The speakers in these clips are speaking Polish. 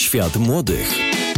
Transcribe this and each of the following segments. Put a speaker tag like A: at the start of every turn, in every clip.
A: Świat młodych.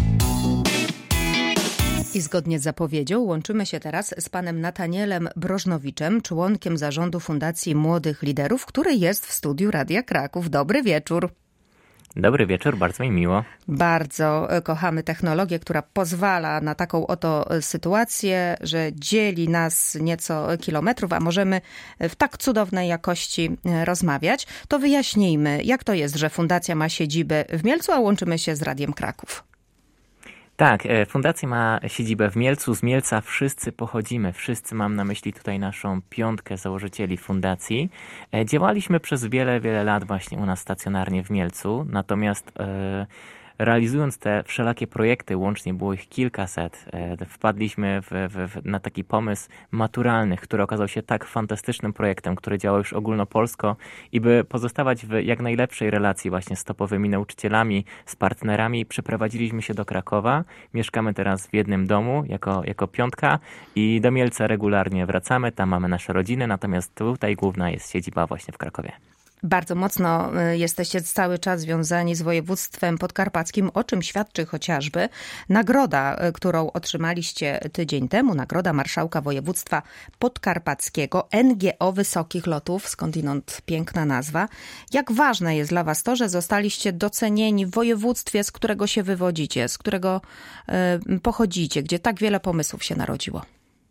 B: I zgodnie z zapowiedzią łączymy się teraz z panem Natanielem Brożnowiczem, członkiem zarządu Fundacji Młodych Liderów, który jest w studiu Radia Kraków. Dobry wieczór.
C: Dobry wieczór, bardzo mi miło.
B: Bardzo kochamy technologię, która pozwala na taką oto sytuację, że dzieli nas nieco kilometrów, a możemy w tak cudownej jakości rozmawiać. To wyjaśnijmy, jak to jest, że fundacja ma siedzibę w Mielcu, a łączymy się z Radiem Kraków.
C: Tak, fundacja ma siedzibę w Mielcu. Z Mielca wszyscy pochodzimy. Wszyscy, mam na myśli tutaj naszą piątkę założycieli fundacji. Działaliśmy przez wiele lat właśnie u nas stacjonarnie w Mielcu. Natomiast realizując te wszelakie projekty, łącznie było ich kilkaset, wpadliśmy na taki pomysł maturalny, który okazał się tak fantastycznym projektem, który działa już ogólnopolsko i by pozostawać w jak najlepszej relacji właśnie z topowymi nauczycielami, z partnerami, przeprowadziliśmy się do Krakowa. Mieszkamy teraz w jednym domu jako piątka i do Mielca regularnie wracamy. Tam mamy nasze rodziny, natomiast tutaj główna jest siedziba właśnie w Krakowie.
B: Bardzo mocno jesteście cały czas związani z województwem podkarpackim, o czym świadczy chociażby nagroda, którą otrzymaliście tydzień temu, nagroda Marszałka Województwa Podkarpackiego, NGO Wysokich Lotów, skądinąd piękna nazwa. Jak ważne jest dla was to, że zostaliście docenieni w województwie, z którego się wywodzicie, z którego pochodzicie, gdzie tak wiele pomysłów się narodziło?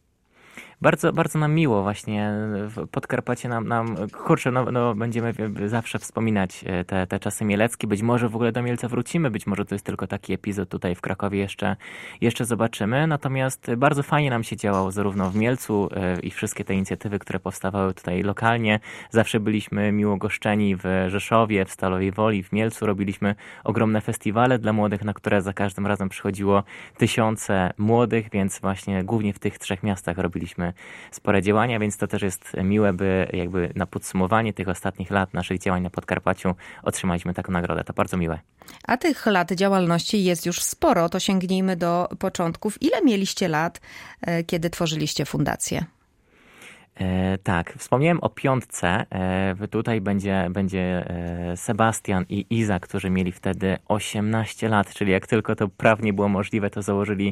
C: Bardzo nam miło właśnie. Podkarpacie kurczę, będziemy zawsze wspominać te czasy mieleckie. Być może w ogóle do Mielca wrócimy, być może to jest tylko taki epizod tutaj w Krakowie, jeszcze zobaczymy. Natomiast bardzo fajnie nam się działało zarówno w Mielcu i wszystkie te inicjatywy, które powstawały tutaj lokalnie. Zawsze byliśmy miło goszczeni w Rzeszowie, w Stalowej Woli, w Mielcu. Robiliśmy ogromne festiwale dla młodych, na które za każdym razem przychodziło tysiące młodych, więc właśnie głównie w tych trzech miastach robiliśmy spore działania, więc to też jest miłe, by jakby na podsumowanie tych ostatnich lat naszych działań na Podkarpaciu otrzymaliśmy taką nagrodę. To bardzo miłe.
B: A tych lat działalności jest już sporo, to sięgnijmy do początków. Ile mieliście lat, kiedy tworzyliście fundację?
C: Tak, wspomniałem o piątce. Tutaj będzie Sebastian i Iza, którzy mieli wtedy 18 lat, czyli jak tylko to prawnie było możliwe, to założyli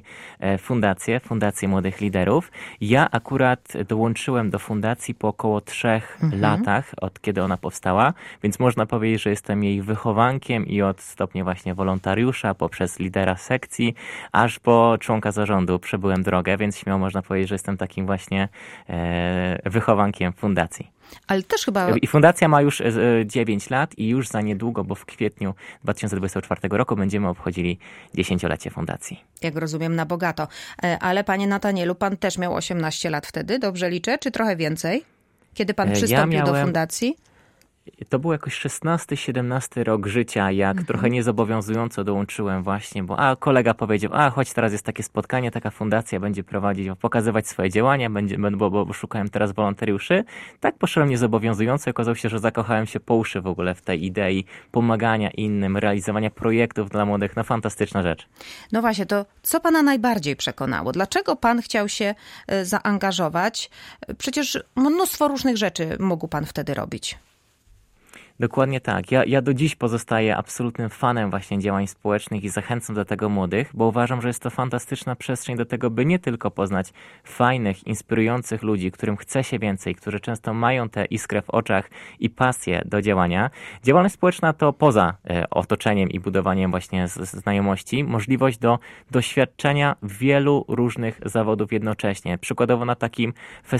C: Fundację Młodych Liderów. Ja akurat dołączyłem do fundacji po około 3 latach, od kiedy ona powstała, więc można powiedzieć, że jestem jej wychowankiem i od stopnia właśnie wolontariusza, poprzez lidera sekcji, aż po członka zarządu przebyłem drogę, więc śmiało można powiedzieć, że jestem takim właśnie wychowankiem fundacji.
B: Ale też chyba...
C: I fundacja ma już 9 lat i już za niedługo, bo w kwietniu 2024 roku będziemy obchodzili 10-lecie fundacji.
B: Jak rozumiem, na bogato. Ale panie Natanielu, pan też miał 18 lat wtedy, dobrze liczę? Czy trochę więcej? Kiedy pan przystąpił do fundacji?
C: To był jakoś 16-17 rok życia, jak trochę niezobowiązująco dołączyłem właśnie, bo kolega powiedział, chodź, teraz jest takie spotkanie, taka fundacja będzie prowadzić, pokazywać swoje działania, bo szukałem teraz wolontariuszy. Tak poszedłem niezobowiązująco i okazało się, że zakochałem się po uszy w ogóle w tej idei pomagania innym, realizowania projektów dla młodych. No fantastyczna rzecz.
B: No właśnie, to co pana najbardziej przekonało? Dlaczego pan chciał się zaangażować? Przecież mnóstwo różnych rzeczy mógł pan wtedy robić.
C: Dokładnie tak. Ja do dziś pozostaję absolutnym fanem właśnie działań społecznych i zachęcam do tego młodych, bo uważam, że jest to fantastyczna przestrzeń do tego, by nie tylko poznać fajnych, inspirujących ludzi, którym chce się więcej, którzy często mają tę iskrę w oczach i pasję do działania. Działalność społeczna to poza otoczeniem i budowaniem właśnie znajomości, możliwość do doświadczenia wielu różnych zawodów jednocześnie. Przykładowo na takim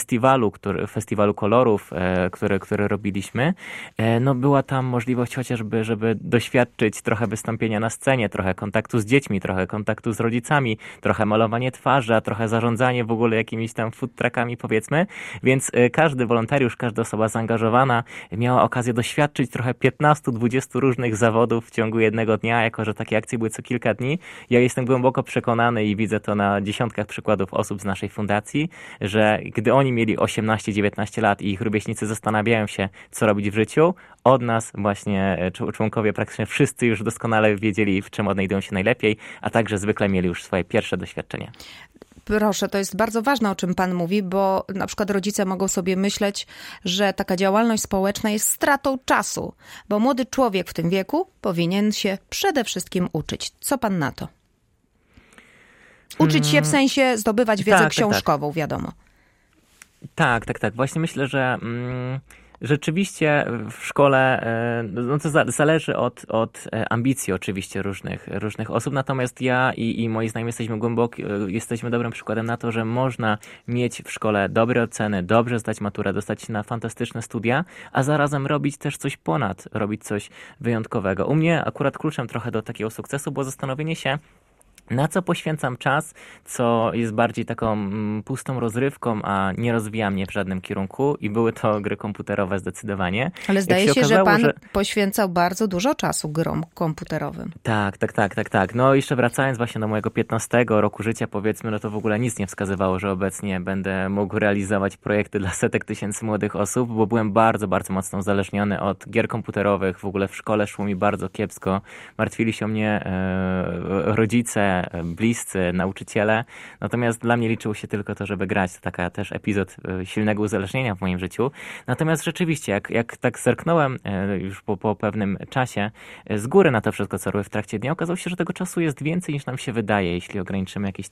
C: festiwalu kolorów, który robiliśmy, była tam możliwość chociażby, żeby doświadczyć trochę wystąpienia na scenie, trochę kontaktu z dziećmi, trochę kontaktu z rodzicami, trochę malowanie twarzy, a trochę zarządzanie w ogóle jakimiś tam food truckami, powiedzmy. Więc każdy wolontariusz, każda osoba zaangażowana miała okazję doświadczyć trochę 15-20 różnych zawodów w ciągu jednego dnia, jako że takie akcje były co kilka dni. Ja jestem głęboko przekonany i widzę to na dziesiątkach przykładów osób z naszej fundacji, że gdy oni mieli 18-19 lat i ich rówieśnicy zastanawiają się, co robić w życiu, od nas właśnie członkowie praktycznie wszyscy już doskonale wiedzieli, w czym odnajdują się najlepiej, a także zwykle mieli już swoje pierwsze doświadczenia.
B: proszę, to jest bardzo ważne, o czym pan mówi, bo na przykład rodzice mogą sobie myśleć, że taka działalność społeczna jest stratą czasu, bo młody człowiek w tym wieku powinien się przede wszystkim uczyć. Co pan na to? Uczyć się w sensie zdobywać wiedzę książkową, wiadomo.
C: Tak. Właśnie myślę, że rzeczywiście w szkole, no to zależy od ambicji oczywiście różnych osób, natomiast ja i moi znajomi jesteśmy dobrym przykładem na to, że można mieć w szkole dobre oceny, dobrze zdać maturę, dostać się na fantastyczne studia, a zarazem robić też coś ponad, robić coś wyjątkowego. U mnie akurat kluczem trochę do takiego sukcesu było zastanowienie się, na co poświęcam czas, co jest bardziej taką pustą rozrywką, a nie rozwija mnie w żadnym kierunku i były to gry komputerowe zdecydowanie.
B: Ale zdaje się, że pan poświęcał bardzo dużo czasu grom komputerowym.
C: Tak. No jeszcze wracając właśnie do mojego 15 roku życia, powiedzmy, no to w ogóle nic nie wskazywało, że obecnie będę mógł realizować projekty dla setek tysięcy młodych osób, bo byłem bardzo, bardzo mocno uzależniony od gier komputerowych. W ogóle w szkole szło mi bardzo kiepsko. Martwili się o mnie rodzice, bliscy, nauczyciele. Natomiast dla mnie liczyło się tylko to, żeby grać. To taka też epizod silnego uzależnienia w moim życiu. Natomiast rzeczywiście, jak tak zerknąłem już po pewnym czasie z góry na to wszystko, co robię w trakcie dnia, okazało się, że tego czasu jest więcej niż nam się wydaje. Jeśli ograniczymy jakieś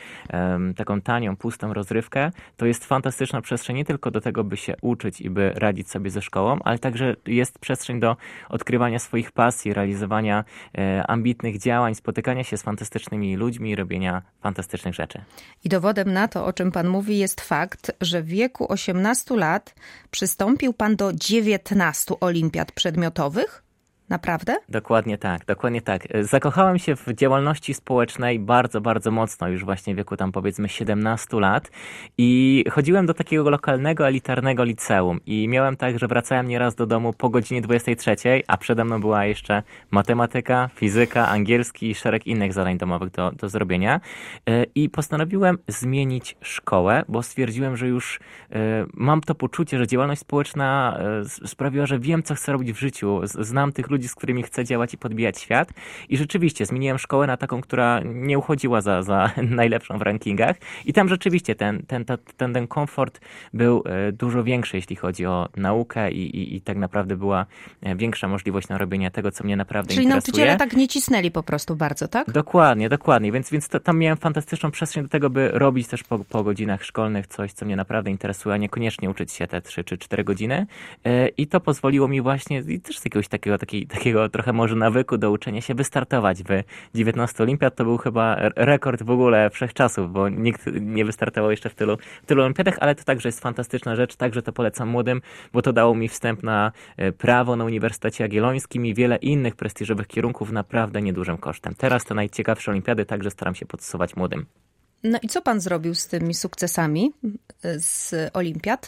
C: taką tanią, pustą rozrywkę, to jest fantastyczna przestrzeń nie tylko do tego, by się uczyć i by radzić sobie ze szkołą, ale także jest przestrzeń do odkrywania swoich pasji, realizowania ambitnych działań, spotykania się z fantastycznymi ludźmi i robienia fantastycznych rzeczy.
B: I dowodem na to, o czym pan mówi, jest fakt, że w wieku 18 lat przystąpił pan do 19 olimpiad przedmiotowych. Naprawdę?
C: Dokładnie tak. Zakochałem się w działalności społecznej bardzo, bardzo mocno już właśnie w wieku tam powiedzmy 17 lat i chodziłem do takiego lokalnego, elitarnego liceum i miałem tak, że wracałem nieraz do domu po godzinie 23, a przede mną była jeszcze matematyka, fizyka, angielski i szereg innych zadań domowych do zrobienia i postanowiłem zmienić szkołę, bo stwierdziłem, że już mam to poczucie, że działalność społeczna sprawiła, że wiem, co chcę robić w życiu, znam tych ludzi, z którymi chcę działać i podbijać świat. I rzeczywiście zmieniłem szkołę na taką, która nie uchodziła za najlepszą w rankingach. I tam rzeczywiście ten komfort był dużo większy, jeśli chodzi o naukę i tak naprawdę była większa możliwość na robienie tego, co mnie naprawdę
B: interesuje.
C: Czyli
B: nauczyciele tak nie cisnęli po prostu bardzo, tak?
C: Dokładnie. Więc tam miałem fantastyczną przestrzeń do tego, by robić też po godzinach szkolnych coś, co mnie naprawdę interesuje, a niekoniecznie uczyć się te 3 czy 4 godziny. I to pozwoliło mi właśnie i też z jakiegoś takiego trochę może nawyku do uczenia się wystartować w 19 olimpiad. To był chyba rekord w ogóle wszechczasów, bo nikt nie wystartował jeszcze w tylu olimpiadach, ale to także jest fantastyczna rzecz, także to polecam młodym, bo to dało mi wstęp na prawo na Uniwersytecie Jagiellońskim i wiele innych prestiżowych kierunków naprawdę niedużym kosztem. Teraz te najciekawsze olimpiady także staram się podsuwać młodym.
B: No i co pan zrobił z tymi sukcesami z olimpiad?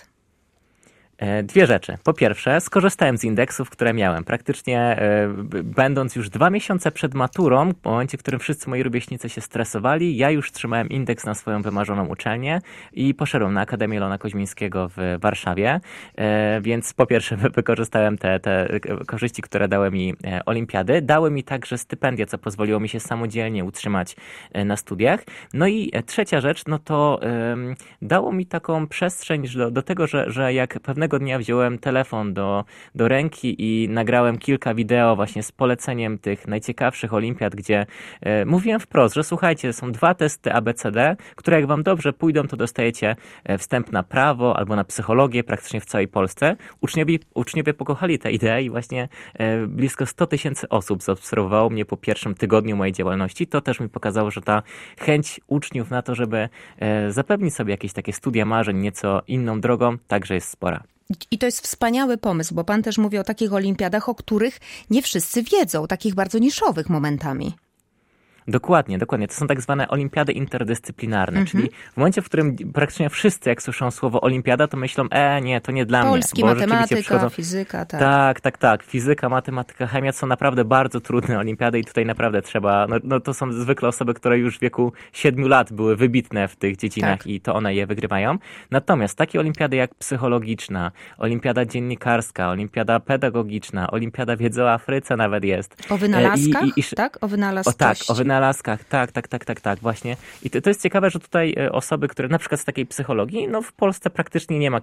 C: 2 rzeczy. Po pierwsze, skorzystałem z indeksów, które miałem. Praktycznie będąc już 2 miesiące przed maturą, w momencie, w którym wszyscy moi rówieśnicy się stresowali, ja już trzymałem indeks na swoją wymarzoną uczelnię i poszedłem na Akademię Leona Koźmińskiego w Warszawie. Więc po pierwsze wykorzystałem te korzyści, które dały mi olimpiady. Dały mi także stypendia, co pozwoliło mi się samodzielnie utrzymać na studiach. No i trzecia rzecz, no to dało mi taką przestrzeń do tego, że jak pewnego dnia wziąłem telefon do ręki i nagrałem kilka wideo właśnie z poleceniem tych najciekawszych olimpiad, gdzie mówiłem wprost, że słuchajcie, są 2 testy ABCD, które jak wam dobrze pójdą, to dostajecie wstęp na prawo albo na psychologię praktycznie w całej Polsce. Uczniowie pokochali tę ideę i właśnie blisko 100 000 osób zaobserwowało mnie po pierwszym tygodniu mojej działalności. To też mi pokazało, że ta chęć uczniów na to, żeby zapewnić sobie jakieś takie studia marzeń nieco inną drogą, także jest spora.
B: I to jest wspaniały pomysł, bo pan też mówi o takich olimpiadach, o których nie wszyscy wiedzą, takich bardzo niszowych momentami.
C: Dokładnie. To są tak zwane olimpiady interdyscyplinarne, czyli w momencie, w którym praktycznie wszyscy, jak słyszą słowo olimpiada, to myślą, nie, to nie dla mnie.
B: Polski, matematyka, fizyka, tak.
C: Tak. Fizyka, matematyka, chemia są naprawdę bardzo trudne olimpiady i tutaj naprawdę trzeba, no to są zwykle osoby, które już w wieku 7 lat były wybitne w tych dziedzinach i to one je wygrywają. Natomiast takie olimpiady jak psychologiczna, olimpiada dziennikarska, olimpiada pedagogiczna, olimpiada wiedzy o Afryce nawet jest.
B: O wynalazkach, tak? O wynalazkości.
C: wynalazkach. Tak, właśnie. I to jest ciekawe, że tutaj osoby, które na przykład z takiej psychologii, no w Polsce praktycznie nie ma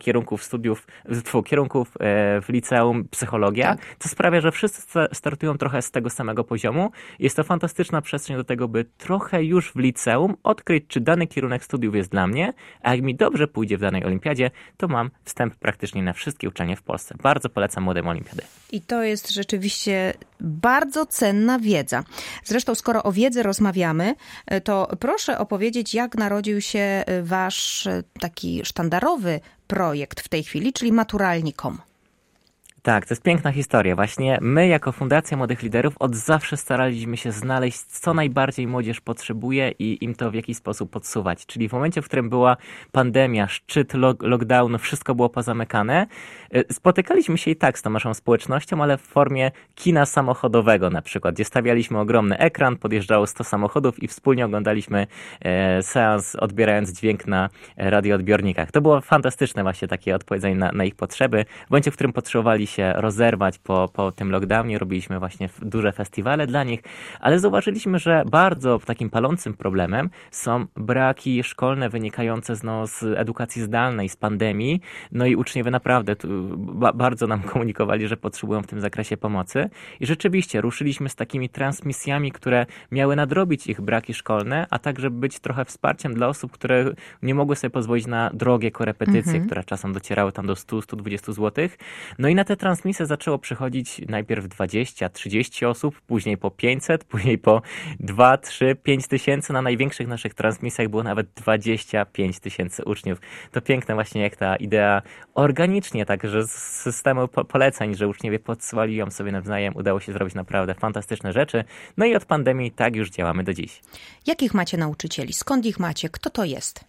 C: kierunków w liceum psychologia,
B: Tak.
C: co sprawia, że wszyscy startują trochę z tego samego poziomu. Jest to fantastyczna przestrzeń do tego, by trochę już w liceum odkryć, czy dany kierunek studiów jest dla mnie, a jak mi dobrze pójdzie w danej olimpiadzie, to mam wstęp praktycznie na wszystkie uczelnie w Polsce. Bardzo polecam młodym olimpiady.
B: I to jest rzeczywiście bardzo cenna wiedza. Zresztą, skoro o wiedzy rozmawiamy, to proszę opowiedzieć, jak narodził się wasz taki sztandarowy projekt w tej chwili, czyli maturalni.com.
C: Tak, to jest piękna historia. Właśnie my jako Fundacja Młodych Liderów od zawsze staraliśmy się znaleźć, co najbardziej młodzież potrzebuje i im to w jakiś sposób podsuwać. Czyli w momencie, w którym była pandemia, szczyt lockdownu, wszystko było pozamykane, spotykaliśmy się i tak z tą naszą społecznością, ale w formie kina samochodowego na przykład, gdzie stawialiśmy ogromny ekran, podjeżdżało 100 samochodów i wspólnie oglądaliśmy seans, odbierając dźwięk na radioodbiornikach. To było fantastyczne właśnie takie odpowiedzenie na ich potrzeby. W momencie, w którym potrzebowali się rozerwać po tym lockdownie, robiliśmy właśnie duże festiwale dla nich, ale zauważyliśmy, że bardzo takim palącym problemem są braki szkolne wynikające z edukacji zdalnej, z pandemii, no i uczniowie naprawdę bardzo nam komunikowali, że potrzebują w tym zakresie pomocy i rzeczywiście ruszyliśmy z takimi transmisjami, które miały nadrobić ich braki szkolne, a także być trochę wsparciem dla osób, które nie mogły sobie pozwolić na drogie korepetycje, które czasem docierały tam do 100-120 zł. No i na te transmisje zaczęło przychodzić najpierw 20-30 osób, później po 500, później po 2, 3, 5 tysięcy. Na największych naszych transmisjach było nawet 25 tysięcy uczniów. To piękne właśnie, jak ta idea organicznie, także z systemu poleceń, że uczniowie podsyłali ją sobie nawzajem, udało się zrobić naprawdę fantastyczne rzeczy. No i od pandemii tak już działamy do dziś.
B: Jakich macie nauczycieli? Skąd ich macie? Kto to jest?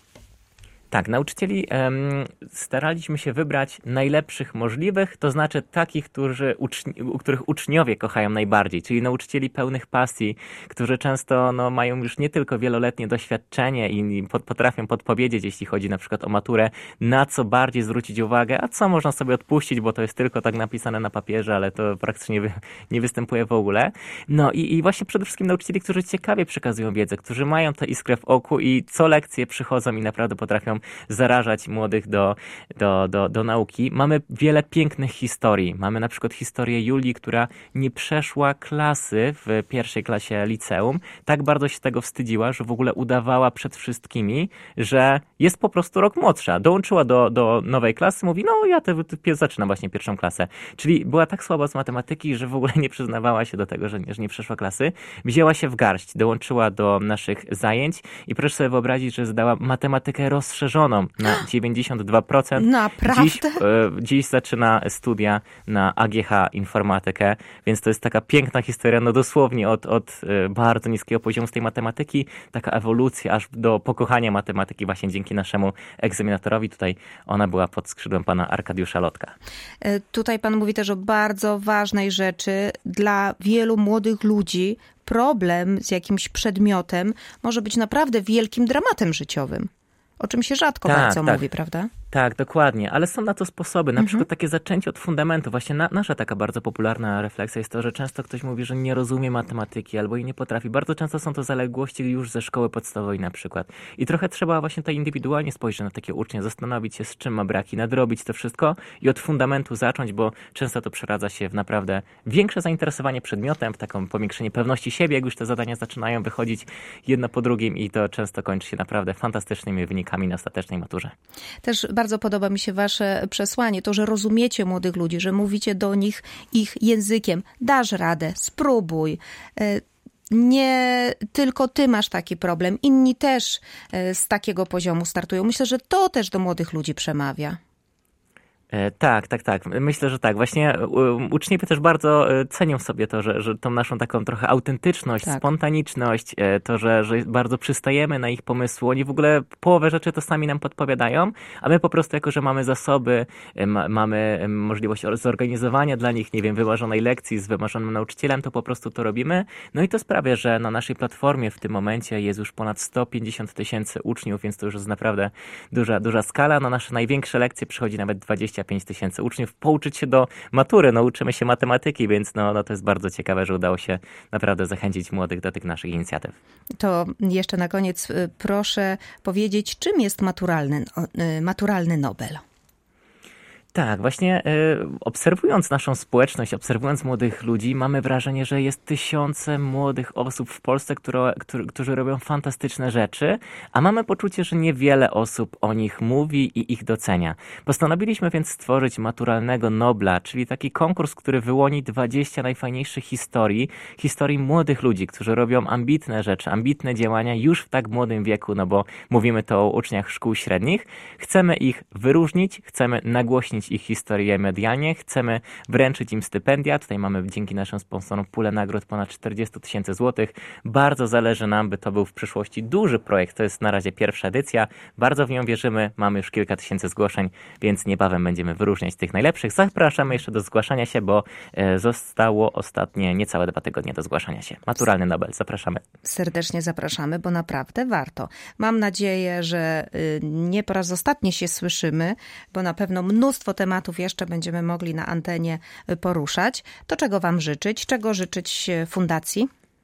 C: Tak, nauczycieli staraliśmy się wybrać najlepszych możliwych, to znaczy takich, których uczniowie kochają najbardziej, czyli nauczycieli pełnych pasji, którzy często mają już nie tylko wieloletnie doświadczenie i potrafią podpowiedzieć, jeśli chodzi na przykład o maturę, na co bardziej zwrócić uwagę, a co można sobie odpuścić, bo to jest tylko tak napisane na papierze, ale to praktycznie nie występuje w ogóle. No i właśnie przede wszystkim nauczycieli, którzy ciekawie przekazują wiedzę, którzy mają tę iskrę w oku i co lekcje przychodzą i naprawdę potrafią zarażać młodych do nauki. Mamy wiele pięknych historii. Mamy na przykład historię Julii, która nie przeszła klasy w pierwszej klasie liceum. Tak bardzo się tego wstydziła, że w ogóle udawała przed wszystkimi, że jest po prostu rok młodsza. Dołączyła do nowej klasy, mówi, ja zaczynam właśnie pierwszą klasę. Czyli była tak słaba z matematyki, że w ogóle nie przyznawała się do tego, że nie przeszła klasy. Wzięła się w garść, dołączyła do naszych zajęć i proszę sobie wyobrazić, że zdała matematykę rozszerzoną na 92%.
B: Naprawdę?
C: Dziś zaczyna studia na AGH informatykę, więc to jest taka piękna historia, dosłownie od bardzo niskiego poziomu z tej matematyki, taka ewolucja aż do pokochania matematyki właśnie dzięki naszemu egzaminatorowi. Tutaj ona była pod skrzydłem pana Arkadiusza Lotka.
B: Tutaj pan mówi też o bardzo ważnej rzeczy. Dla wielu młodych ludzi problem z jakimś przedmiotem może być naprawdę wielkim dramatem życiowym. O czym się rzadko bardzo mówi, prawda?
C: Tak, dokładnie, ale są na to sposoby, na przykład takie zaczęcie od fundamentu. Właśnie nasza taka bardzo popularna refleksja jest to, że często ktoś mówi, że nie rozumie matematyki albo jej nie potrafi. Bardzo często są to zaległości już ze szkoły podstawowej na przykład. I trochę trzeba właśnie tutaj indywidualnie spojrzeć na takie ucznie, zastanowić się, z czym ma braki, nadrobić to wszystko i od fundamentu zacząć, bo często to przeradza się w naprawdę większe zainteresowanie przedmiotem, w taką powiększenie pewności siebie, jak już te zadania zaczynają wychodzić jedno po drugim i to często kończy się naprawdę fantastycznymi wynikami na ostatecznej maturze.
B: Też bardzo podoba mi się wasze przesłanie, to, że rozumiecie młodych ludzi, że mówicie do nich ich językiem. Dasz radę, spróbuj. Nie tylko ty masz taki problem, inni też z takiego poziomu startują. Myślę, że to też do młodych ludzi przemawia.
C: Tak. Myślę, że tak. Właśnie uczniowie też bardzo cenią sobie to, że tą naszą taką trochę autentyczność, spontaniczność, to, że bardzo przystajemy na ich pomysły. Oni w ogóle połowę rzeczy to sami nam podpowiadają, a my po prostu jako, że mamy zasoby, mamy możliwość zorganizowania dla nich, wymarzonej lekcji z wymarzonym nauczycielem, to po prostu to robimy. No i to sprawia, że na naszej platformie w tym momencie jest już ponad 150 000 uczniów, więc to już jest naprawdę duża skala. Na nasze największe lekcje przychodzi nawet 20 25 000 uczniów, pouczyć się do matury. No uczymy się matematyki, więc no to jest bardzo ciekawe, że udało się naprawdę zachęcić młodych do tych naszych inicjatyw.
B: To jeszcze na koniec proszę powiedzieć, czym jest maturalny Nobel?
C: Tak, właśnie obserwując naszą społeczność, obserwując młodych ludzi, mamy wrażenie, że jest tysiące młodych osób w Polsce, którzy robią fantastyczne rzeczy, a mamy poczucie, że niewiele osób o nich mówi i ich docenia. Postanowiliśmy więc stworzyć Maturalnego Nobla, czyli taki konkurs, który wyłoni 20 najfajniejszych historii młodych ludzi, którzy robią ambitne rzeczy, ambitne działania już w tak młodym wieku, no bo mówimy to o uczniach szkół średnich. Chcemy ich wyróżnić, chcemy nagłośnić ich historię medialnie, chcemy wręczyć im stypendia. Tutaj mamy dzięki naszym sponsorom pulę nagród ponad 40 000 złotych. Bardzo zależy nam, by to był w przyszłości duży projekt. To jest na razie pierwsza edycja. Bardzo w nią wierzymy. Mamy już kilka tysięcy zgłoszeń, więc niebawem będziemy wyróżniać tych najlepszych. Zapraszamy jeszcze do zgłaszania się, bo zostało ostatnie niecałe 2 tygodnie do zgłaszania się. Maturalny Nobel. Zapraszamy.
B: Serdecznie zapraszamy, bo naprawdę warto. Mam nadzieję, że nie po raz ostatni się słyszymy, bo na pewno mnóstwo tematów jeszcze będziemy mogli na antenie poruszać. To czego wam życzyć? Czego życzyć fundacji?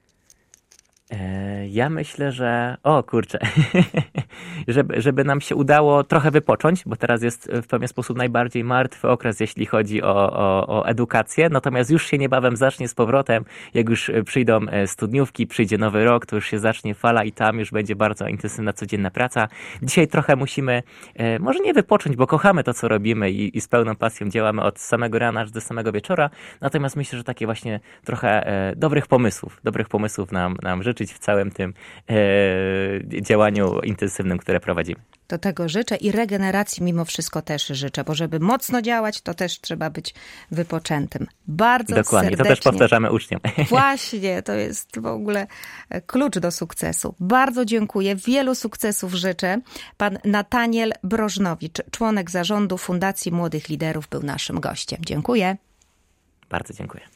C: Ja myślę, że... O kurczę. żeby nam się udało trochę wypocząć, bo teraz jest w pewien sposób najbardziej martwy okres, jeśli chodzi o edukację. Natomiast już się niebawem zacznie z powrotem. Jak już przyjdą studniówki, przyjdzie nowy rok, to już się zacznie fala i tam już będzie bardzo intensywna codzienna praca. Dzisiaj trochę musimy, może nie wypocząć, bo kochamy to, co robimy i z pełną pasją działamy od samego rana aż do samego wieczora. Natomiast myślę, że takie właśnie trochę dobrych pomysłów nam życzyć w całym tym działaniu intensywnym, które prowadzimy.
B: Do tego życzę i regeneracji mimo wszystko też życzę, bo żeby mocno działać, to też trzeba być wypoczętym. Bardzo
C: Dokładnie,
B: serdecznie.
C: to też powtarzamy uczniom.
B: Właśnie, to jest w ogóle klucz do sukcesu. Bardzo dziękuję, wielu sukcesów życzę. Pan Nataniel Brożnowicz, członek zarządu Fundacji Młodych Liderów, był naszym gościem. Dziękuję.
C: Bardzo dziękuję.